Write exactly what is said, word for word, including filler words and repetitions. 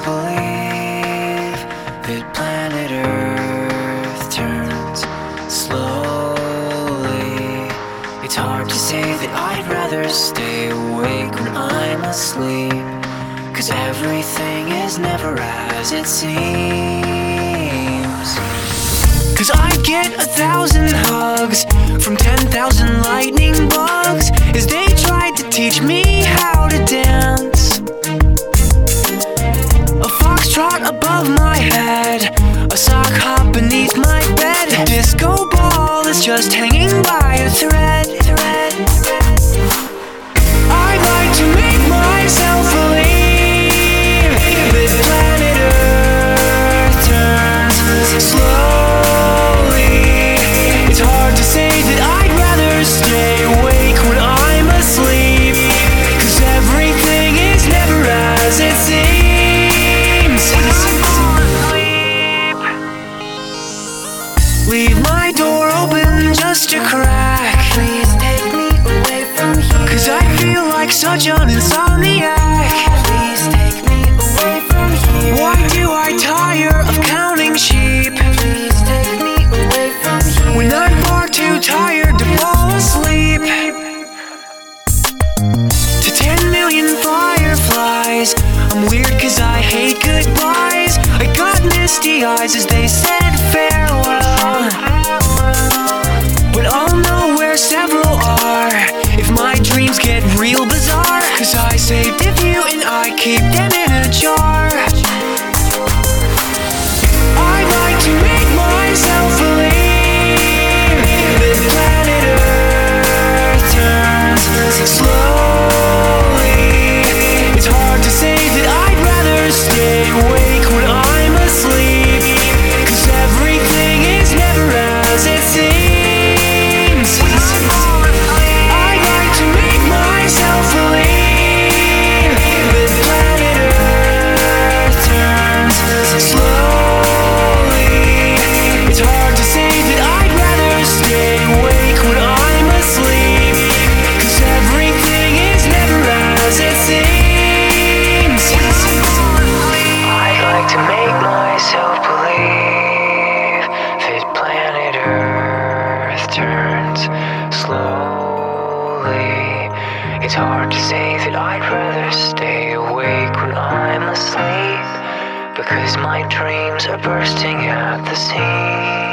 believe that planet Earth turns slowly. It's hard to say that I'd rather stay awake when I'm asleep, 'cause everything is never as it seems. 'Cause I get a thousand hugs from ten thousand lightning bugs as they tried to teach me how to dance. A foxtrot above my head, a sock hop beneath my bed, a disco ball is just hanging by a thread. thread. I'd like to make myself believe that planet Earth turns slowly. It's hard to say that I'd rather stay awake when I'm asleep, 'cause everything is never as it seems. Leave my door open just a crack. Please take me away from here, 'cause I feel like such an insomniac. Please take me away from here. Why do I tire of counting sheep? Please take me away from here, when I'm far too tired to fall asleep. To ten million fireflies, I'm weird 'cause I hate goodbyes. I got misty eyes as they said farewell, but I'll know where several are if my dreams get real bizarre, 'cause I saved a few and I keep them in a jar. I'd like to make myself believe that planet Earth turns slowly. It's hard to say that I'd rather stay awake when I'm asleep, 'cause everything is never as it seems. I'd like to make myself believe that planet Earth turns slowly. It's hard to say that I'd rather stay awake when I'm asleep, 'cause everything is never as it seems. I'd like to make myself believe that planet Earth turns slowly. It's hard to say that I'd rather stay awake when I'm asleep, because my dreams are bursting at the seams.